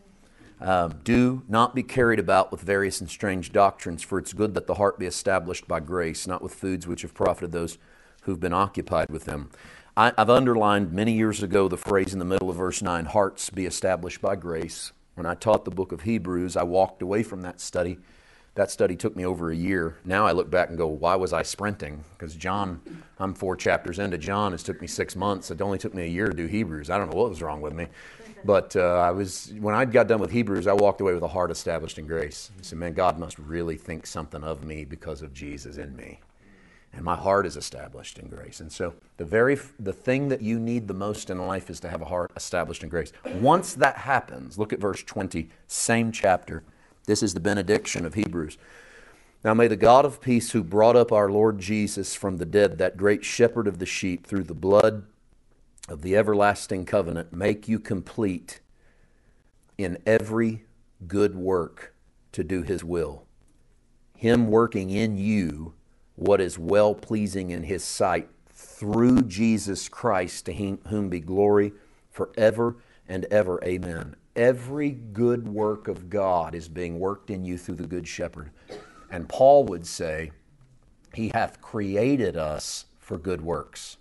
Do not be carried about with various and strange doctrines, for it's good that the heart be established by grace, not with foods which have profited those who've been occupied with them. I've underlined many years ago the phrase in the middle of verse 9, hearts be established by grace. When I taught the book of Hebrews, I walked away from that study. That study took me over a year. Now I look back and go, why was I sprinting? Because John, I'm 4 chapters into John. It took me 6 months. It only took me a year to do Hebrews. I don't know what was wrong with me. But when I got done with Hebrews, I walked away with a heart established in grace. I said, man, God must really think something of me because of Jesus in me. And my heart is established in grace. And so the thing that you need the most in life is to have a heart established in grace. Once that happens, look at verse 20, same chapter. This is the benediction of Hebrews. Now may the God of peace, who brought up our Lord Jesus from the dead, that great shepherd of the sheep, through the blood of the everlasting covenant, make you complete in every good work to do His will. Him working in you what is well-pleasing in His sight, through Jesus Christ, to whom be glory forever and ever. Amen. Every good work of God is being worked in you through the Good Shepherd. And Paul would say, He hath created us for good works.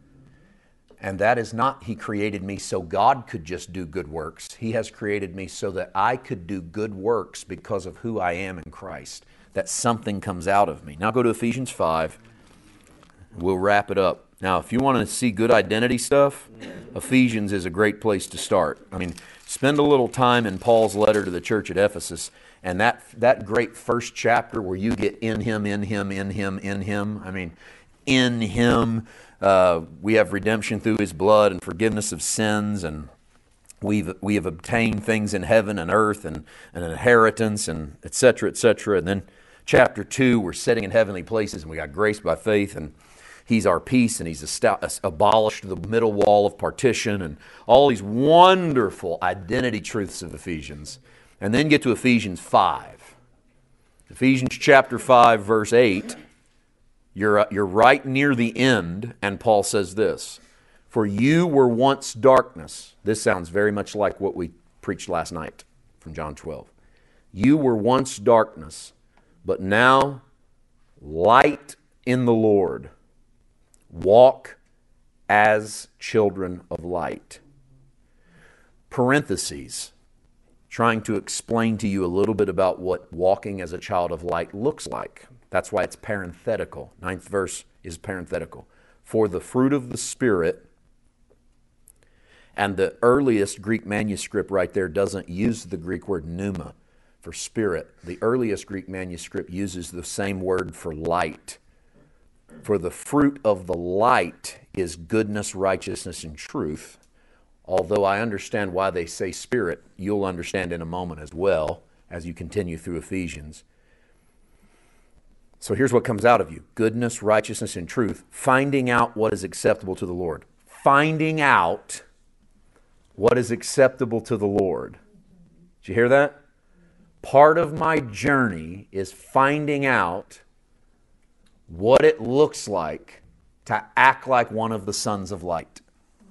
And that is not, He created me so God could just do good works. He has created me so that I could do good works because of who I am in Christ. That something comes out of me. Now go to Ephesians 5. We'll wrap it up. Now, if you want to see good identity stuff, Ephesians is a great place to start. I mean, spend a little time in Paul's letter to the church at Ephesus, and that great first chapter where you get in Him, in Him, in Him, in Him. I mean, in Him, we have redemption through His blood and forgiveness of sins, and we have obtained things in heaven and earth and an inheritance, and et cetera, et cetera. And then chapter 2, we're sitting in heavenly places, and we got grace by faith, and He's our peace, and He's abolished the middle wall of partition, and all these wonderful identity truths of Ephesians. And then get to Ephesians 5. Ephesians chapter 5, verse 8. You're right near the end, and Paul says this, for you were once darkness. This sounds very much like what we preached last night from John 12. You were once darkness, but now light in the Lord. Walk as children of light. Parentheses, trying to explain to you a little bit about what walking as a child of light looks like. That's why it's parenthetical. 9th verse is parenthetical. For the fruit of the Spirit, and the earliest Greek manuscript right there doesn't use the Greek word pneuma for spirit. The earliest Greek manuscript uses the same word for light. For the fruit of the light is goodness, righteousness, and truth. Although I understand why they say spirit, you'll understand in a moment as well as you continue through Ephesians. So here's what comes out of you. Goodness, righteousness, and truth. Finding out what is acceptable to the Lord. Finding out what is acceptable to the Lord. Did you hear that? Part of my journey is finding out what it looks like to act like one of the sons of light.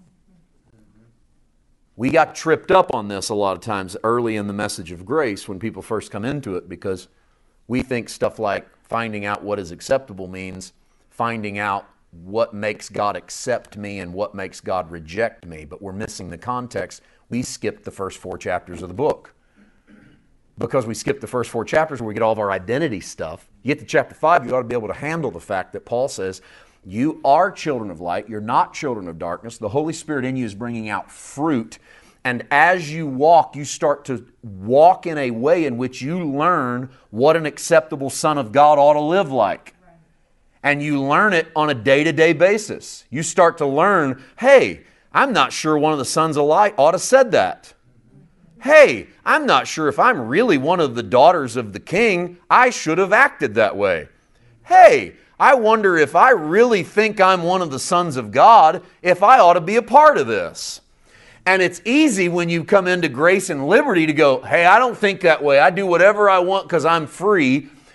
We got tripped up on this a lot of times early in the message of grace when people first come into it, because we think stuff like finding out what is acceptable means finding out what makes God accept me and what makes God reject me. But we're missing the context. We skipped the first 4 chapters of the book. Because we skipped the first 4 chapters where we get all of our identity stuff. You get to chapter 5, you ought to be able to handle the fact that Paul says, you are children of light, you're not children of darkness. The Holy Spirit in you is bringing out fruit. And as you walk, you start to walk in a way in which you learn what an acceptable son of God ought to live like. And you learn it on a day-to-day basis. You start to learn, hey, I'm not sure one of the sons of light ought to have said that. Hey, I'm not sure if I'm really one of the daughters of the king, I should have acted that way. Hey, I wonder if I really think I'm one of the sons of God, if I ought to be a part of this. And it's easy when you come into grace and liberty to go, hey, I don't think that way. I do whatever I want because I'm free.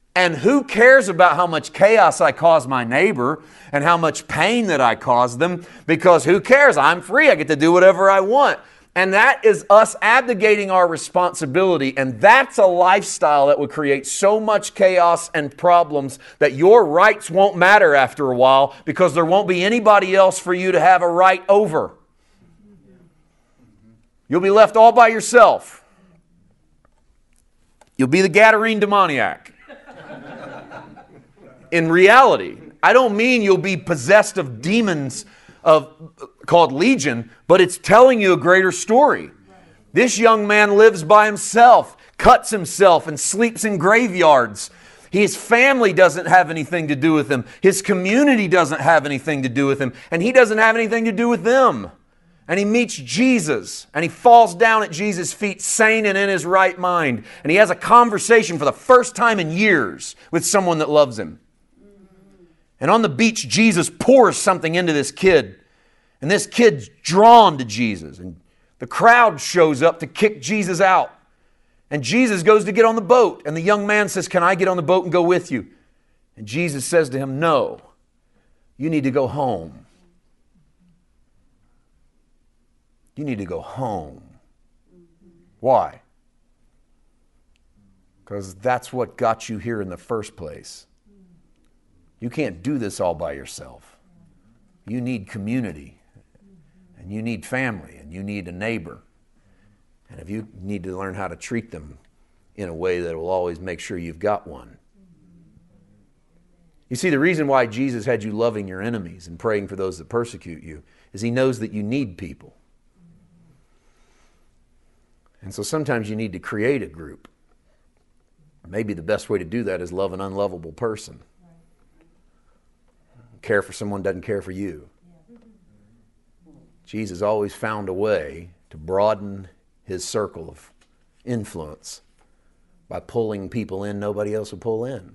And who cares about how much chaos I cause my neighbor and how much pain that I cause them? Because who cares? I'm free. I get to do whatever I want. And that is us abdicating our responsibility. And that's a lifestyle that would create so much chaos and problems that your rights won't matter after a while, because there won't be anybody else for you to have a right over. You'll be left all by yourself. You'll be the Gadarene demoniac. In reality, I don't mean you'll be possessed of demons called legion, but it's telling you a greater story. This young man lives by himself, cuts himself, and sleeps in graveyards. His family doesn't have anything to do with him. His community doesn't have anything to do with him. And he doesn't have anything to do with them. And he meets Jesus, and he falls down at Jesus' feet, sane and in his right mind. And he has a conversation for the first time in years with someone that loves him. And on the beach, Jesus pours something into this kid. And this kid's drawn to Jesus. And the crowd shows up to kick Jesus out. And Jesus goes to get on the boat. And the young man says, "Can I get on the boat and go with you?" And Jesus says to him, "No, you need to go home. You need to go home." Why? Because that's what got you here in the first place. You can't do this all by yourself. You need community, and you need family, and you need a neighbor. And if you need to learn how to treat them in a way that will always make sure you've got one. You see, the reason why Jesus had you loving your enemies and praying for those that persecute you is He knows that you need people. And so sometimes you need to create a group. Maybe the best way to do that is love an unlovable person. Care for someone who doesn't care for you. Jesus always found a way to broaden His circle of influence by pulling people in nobody else would pull in.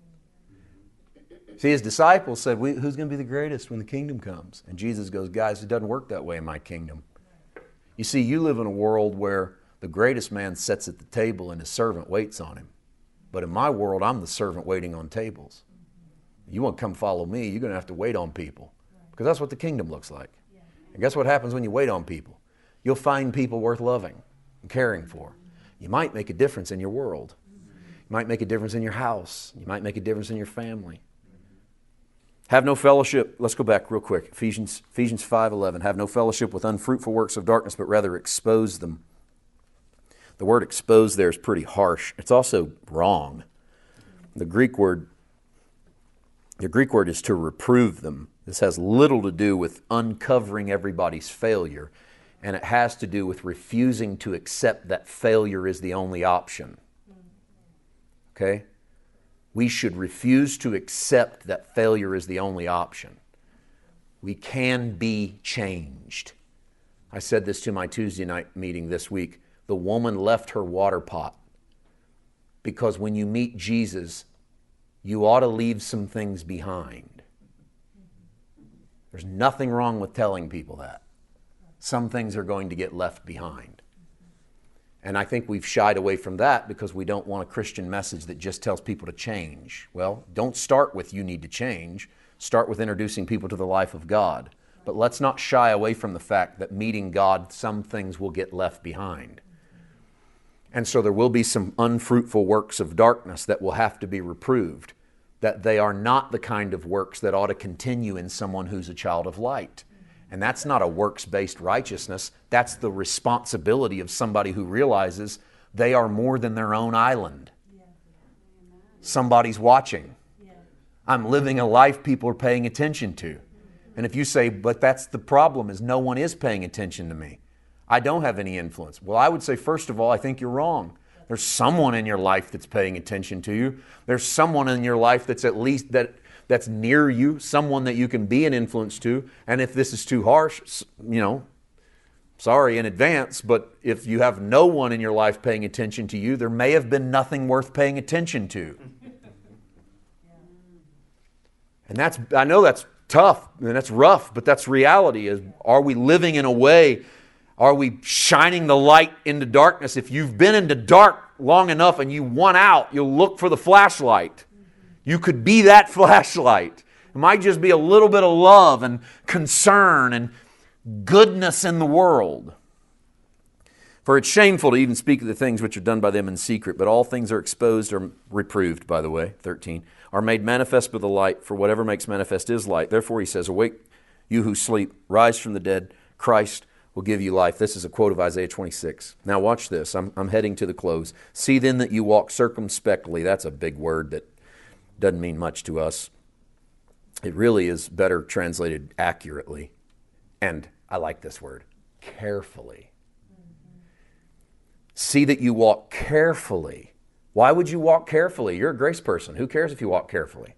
See, His disciples said, "Who's going to be the greatest when the kingdom comes?" And Jesus goes, "Guys, it doesn't work that way in my kingdom. You see, you live in a world where the greatest man sits at the table and his servant waits on him. But in my world, I'm the servant waiting on tables. You want to come follow me, you're going to have to wait on people. Because that's what the kingdom looks like. And guess what happens when you wait on people? You'll find people worth loving and caring for. You might make a difference in your world. You might make a difference in your house. You might make a difference in your family. Have no fellowship. Let's go back real quick. Ephesians 5:11. Have no fellowship with unfruitful works of darkness, but rather expose them. The word expose there is pretty harsh. It's also wrong. The Greek word is to reprove them. This has little to do with uncovering everybody's failure, and it has to do with refusing to accept that failure is the only option. Okay? We should refuse to accept that failure is the only option. We can be changed. I said this to my Tuesday night meeting this week. The woman left her water pot because when you meet Jesus, you ought to leave some things behind. There's nothing wrong with telling people that. Some things are going to get left behind. And I think we've shied away from that because we don't want a Christian message that just tells people to change. Well, don't start with "you need to change." Start with introducing people to the life of God. But let's not shy away from the fact that meeting God, some things will get left behind. And so there will be some unfruitful works of darkness that will have to be reproved, that they are not the kind of works that ought to continue in someone who's a child of light. And that's not a works-based righteousness. That's the responsibility of somebody who realizes they are more than their own island. Somebody's watching. I'm living a life people are paying attention to. And if you say, "But that's the problem, is no one is paying attention to me. I don't have any influence." Well, I would say, first of all, I think you're wrong. There's someone in your life that's paying attention to you. There's someone in your life that's at least that's near you, someone that you can be an influence to. And if this is too harsh, sorry in advance, but if you have no one in your life paying attention to you, there may have been nothing worth paying attention to. And I know that's tough and that's rough, but that's reality. Are we living in a way? Are we shining the light into darkness? If you've been into dark long enough and you want out, you'll look for the flashlight. You could be that flashlight. It might just be a little bit of love and concern and goodness in the world. For it's shameful to even speak of the things which are done by them in secret, but all things are exposed or reproved, by the way, 13, are made manifest by the light, for whatever makes manifest is light. Therefore he says, awake, you who sleep, rise from the dead, Christ will give you life. This is a quote of Isaiah 26. Now watch this. I'm heading to the close. See then that you walk circumspectly. That's a big word that doesn't mean much to us. It really is better translated accurately. And I like this word, carefully. See that you walk carefully. Why would you walk carefully? You're a grace person. Who cares if you walk carefully?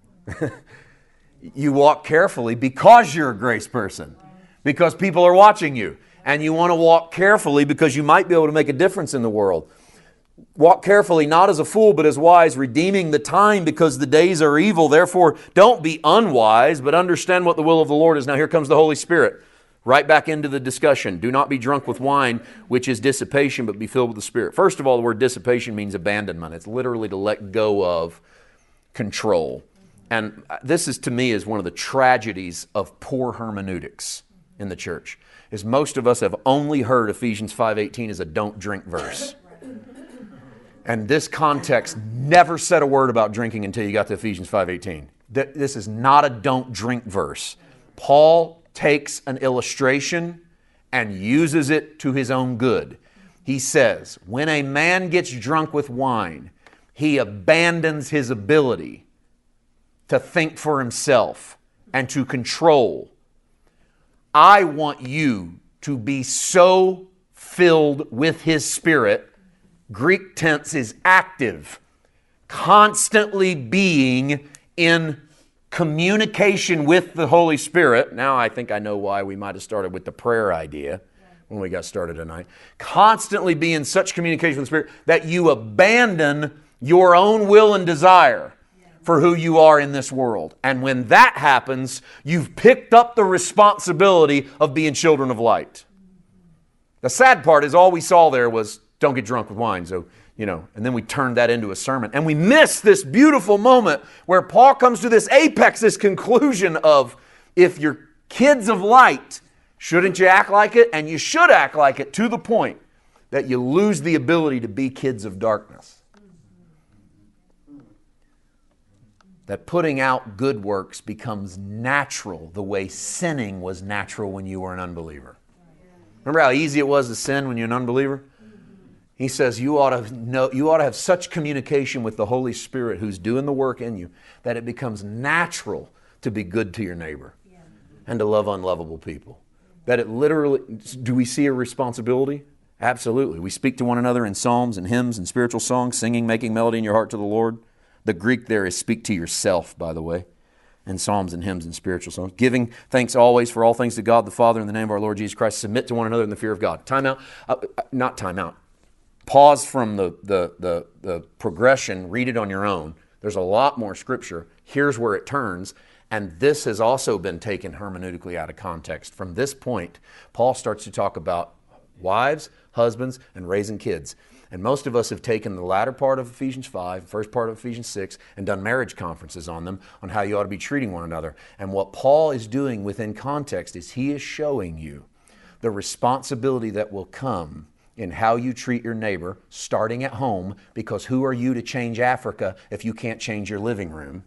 You walk carefully because you're a grace person. Because people are watching you. And you want to walk carefully because you might be able to make a difference in the world. Walk carefully, not as a fool, but as wise, redeeming the time because the days are evil. Therefore, don't be unwise, but understand what the will of the Lord is. Now here comes the Holy Spirit. Right back into the discussion. Do not be drunk with wine, which is dissipation, but be filled with the Spirit. First of all, the word dissipation means abandonment. It's literally to let go of control. And this is, to me, is one of the tragedies of poor hermeneutics in the church, is most of us have only heard Ephesians 5:18 as a don't drink verse. And this context never said a word about drinking until you got to Ephesians 5:18. This is not a don't drink verse. Paul takes an illustration and uses it to his own good. He says, when a man gets drunk with wine, he abandons his ability to think for himself and to control. I want you to be so filled with His Spirit, Greek tense is active, constantly being in communication with the Holy Spirit. Now I think I know why we might have started with the prayer idea when we got started tonight. Constantly be in such communication with the Spirit that you abandon your own will and desire for who you are in this world. And when that happens, you've picked up the responsibility of being children of light. The sad part is all we saw there was don't get drunk with wine. So, and then we turned that into a sermon. And we missed this beautiful moment where Paul comes to this apex, this conclusion of, if you're kids of light, shouldn't you act like it? And you should act like it to the point that you lose the ability to be kids of darkness. That putting out good works becomes natural the way sinning was natural when you were an unbeliever. Remember how easy it was to sin when you're an unbeliever? He says you ought to have such communication with the Holy Spirit who's doing the work in you that it becomes natural to be good to your neighbor and to love unlovable people. That it literally, do we see a responsibility? Absolutely. We speak to one another in psalms and hymns and spiritual songs, singing, making melody in your heart to the Lord. The Greek there is speak to yourself, by the way, in psalms and hymns and spiritual songs. Giving thanks always for all things to God the Father in the name of our Lord Jesus Christ. Submit to one another in the fear of God. Time out. Not time out. Pause from the progression. Read it on your own. There's a lot more scripture. Here's where it turns. And this has also been taken hermeneutically out of context. From this point, Paul starts to talk about wives, husbands, and raising kids. And most of us have taken the latter part of Ephesians 5, first part of Ephesians 6, and done marriage conferences on them, on how you ought to be treating one another. And what Paul is doing within context is he is showing you the responsibility that will come in how you treat your neighbor, starting at home, because who are you to change Africa if you can't change your living room?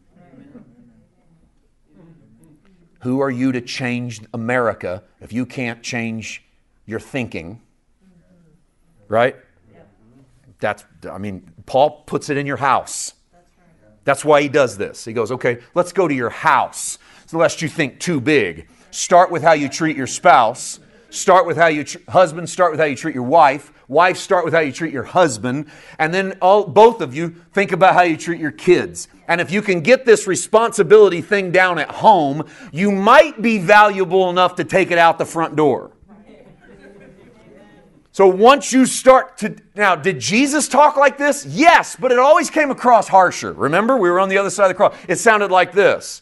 Who are you to change America if you can't change your thinking? Right? Paul puts it in your house. That's why he does this. He goes, okay, let's go to your house, lest you think too big. Start with how you treat your spouse. Start with how you, husband, start with how you treat your wife. Wife, start with how you treat your husband. And then both of you think about how you treat your kids. And if you can get this responsibility thing down at home, you might be valuable enough to take it out the front door. So once you start to... Now, did Jesus talk like this? Yes, but it always came across harsher. Remember, we were on the other side of the cross. It sounded like this.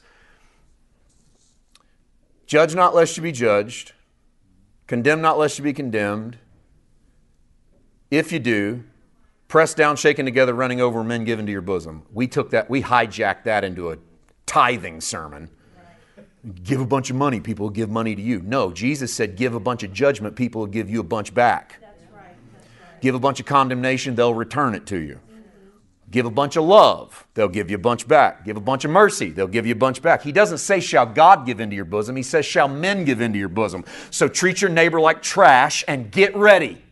Judge not lest you be judged. Condemn not lest you be condemned. If you do, Pressed down, shaken together, running over, men given to your bosom. We hijacked that into a tithing sermon. Give a bunch of money, people will give money to you. No, Jesus said give a bunch of judgment, people will give you a bunch back. That's right. Give a bunch of condemnation, they'll return it to you. Give a bunch of love, they'll give you a bunch back. Give a bunch of mercy, they'll give you a bunch back. He doesn't say, shall God give into your bosom? He says, shall men give into your bosom? So treat your neighbor like trash and get ready.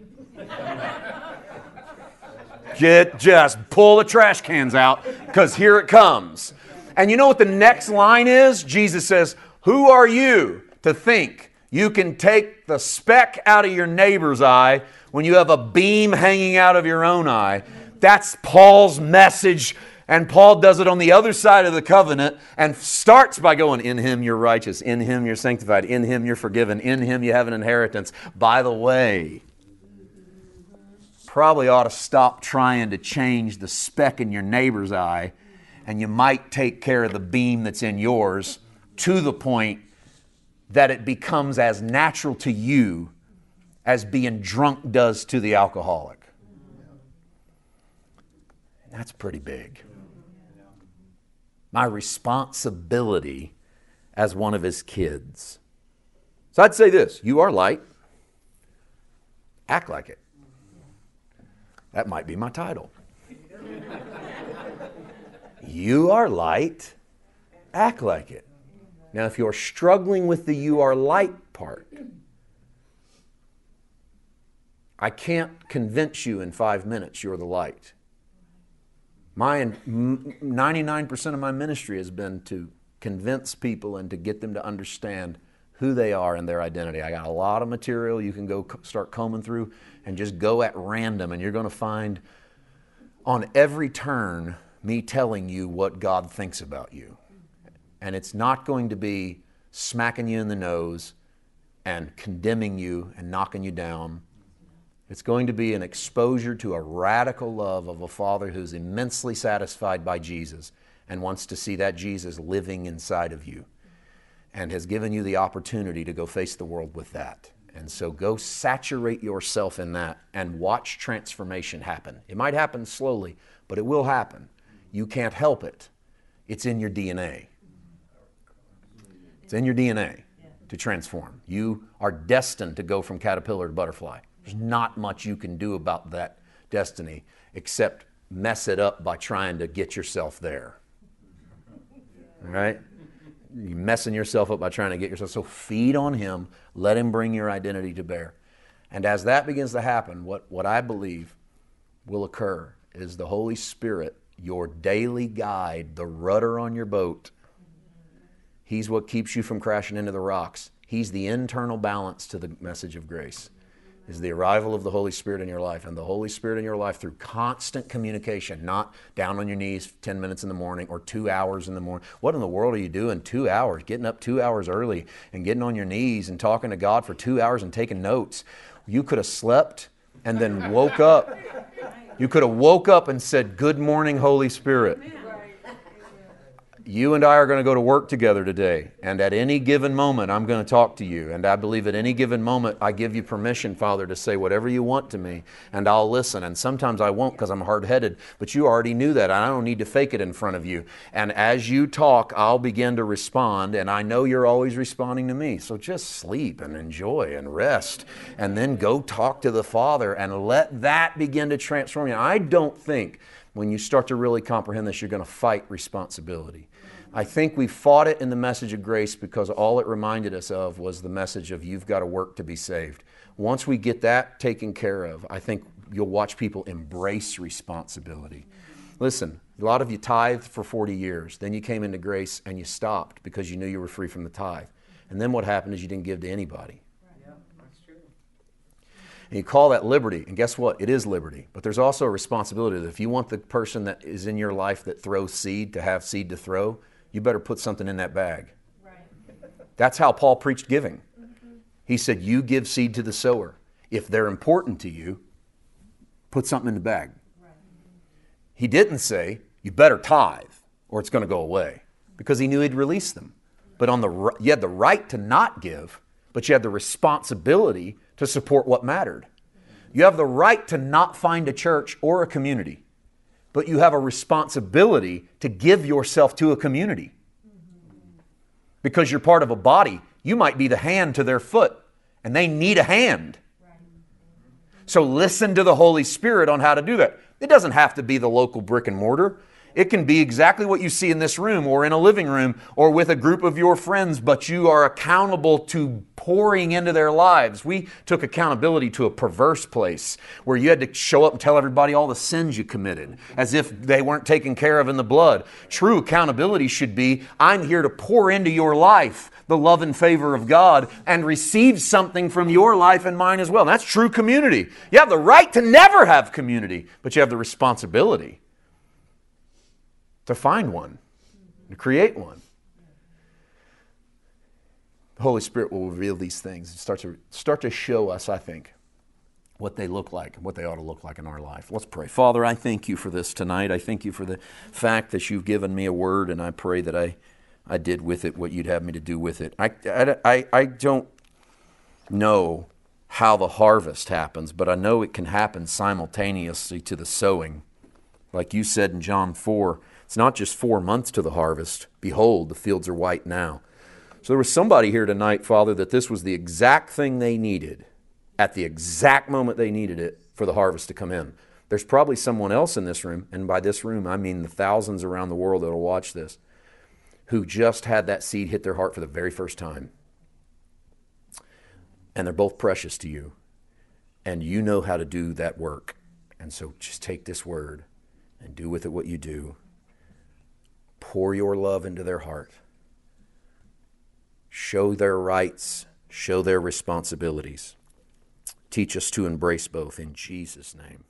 Just pull the trash cans out, because here it comes. And you know what the next line is? Jesus says, who are you to think you can take the speck out of your neighbor's eye when you have a beam hanging out of your own eye? That's Paul's message. And Paul does it on the other side of the covenant and starts by going, in Him you're righteous, in Him you're sanctified, in Him you're forgiven, in Him you have an inheritance. By the way, probably ought to stop trying to change the speck in your neighbor's eye, and you might take care of the beam that's in yours to the point that it becomes as natural to you as being drunk does to the alcoholic. And that's pretty big. My responsibility as one of His kids. So I'd say this, you are light. Act like it. That might be my title. You are light. Act like it. Now, if you're struggling with the you are light part, I can't convince you in 5 minutes you're the light. 99% of my ministry has been to convince people and to get them to understand who they are and their identity. I got a lot of material you can go start combing through and just go at random, and you're going to find on every turn me telling you what God thinks about you. And it's not going to be smacking you in the nose and condemning you and knocking you down. It's going to be an exposure to a radical love of a Father who's immensely satisfied by Jesus and wants to see that Jesus living inside of you and has given you the opportunity to go face the world with that. And so go saturate yourself in that and watch transformation happen. It might happen slowly, but it will happen. You can't help it. It's in your DNA. It's in your DNA to transform. You are destined to go from caterpillar to butterfly. There's not much you can do about that destiny except mess it up by trying to get yourself there. All right? You're messing yourself up by trying to get yourself. So feed on Him. Let Him bring your identity to bear. And as that begins to happen, what I believe will occur is the Holy Spirit, your daily guide, the rudder on your boat. He's what keeps you from crashing into the rocks. He's the internal balance to the message of grace. Is the arrival of the Holy Spirit in your life. And the Holy Spirit in your life through constant communication, not down on your knees 10 minutes in the morning or 2 hours in the morning. What in the world are you doing 2 hours? Getting up 2 hours early and getting on your knees and talking to God for 2 hours and taking notes. You could have slept and then woke up. You could have woke up and said, good morning, Holy Spirit. You and I are going to go to work together today, and at any given moment, I'm going to talk to you. And I believe at any given moment, I give you permission, Father, to say whatever you want to me, and I'll listen. And sometimes I won't because I'm hard-headed, but you already knew that. I don't need to fake it in front of you. And as you talk, I'll begin to respond, and I know you're always responding to me. So just sleep and enjoy and rest, and then go talk to the Father and let that begin to transform you. I don't think when you start to really comprehend this, you're going to fight responsibility. I think we fought it in the message of grace because all it reminded us of was the message of you've got to work to be saved. Once we get that taken care of, I think you'll watch people embrace responsibility. Listen, a lot of you tithed for 40 years. Then you came into grace and you stopped because you knew you were free from the tithe. And then what happened is you didn't give to anybody. Yeah, that's true. And you call that liberty, and guess what? It is liberty. But there's also a responsibility that if you want the person that is in your life that throws seed to have seed to throw, you better put something in that bag. Right. That's how Paul preached giving. Mm-hmm. He said, you give seed to the sower. If they're important to you, put something in the bag. Right. He didn't say, you better tithe or it's going to go away, because he knew he'd release them. But you had the right to not give, but you had the responsibility to support what mattered. You have the right to not find a church or a community, but you have a responsibility to give yourself to a community. Because you're part of a body. You might be the hand to their foot, and they need a hand. So listen to the Holy Spirit on how to do that. It doesn't have to be the local brick and mortar. It can be exactly what you see in this room or in a living room or with a group of your friends, but you are accountable to pouring into their lives. We took accountability to a perverse place where you had to show up and tell everybody all the sins you committed as if they weren't taken care of in the blood. True accountability should be, I'm here to pour into your life the love and favor of God and receive something from your life and mine as well. And that's true community. You have the right to never have community, but you have the responsibility to find one, to create one. The Holy Spirit will reveal these things and start to show us, I think, what they look like and what they ought to look like in our life. Let's pray. Father, I thank you for this tonight. I thank you for the fact that you've given me a word, and I pray that I did with it what you'd have me to do with it. I don't know how the harvest happens, but I know it can happen simultaneously to the sowing. Like you said in John 4, it's not just 4 months to the harvest. Behold, the fields are white now. So there was somebody here tonight, Father, that this was the exact thing they needed at the exact moment they needed it for the harvest to come in. There's probably someone else in this room, and by this room I mean the thousands around the world that will watch this, who just had that seed hit their heart for the very first time. And they're both precious to you. And you know how to do that work. And so just take this word and do with it what you do. Pour your love into their heart. Show their rights. Show their responsibilities. Teach us to embrace both in Jesus' name.